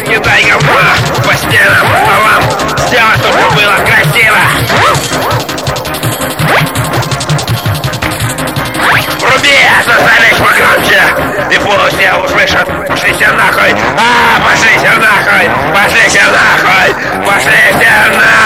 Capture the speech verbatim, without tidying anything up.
кидай говно по стенам, по столам. Сделай, чтобы было красиво. Вруби эту завещь погромче. И пусть все услышат. Пошли все нахуй. А, пошли все нахуй. Пошли все нахуй. Пошли все нахуй.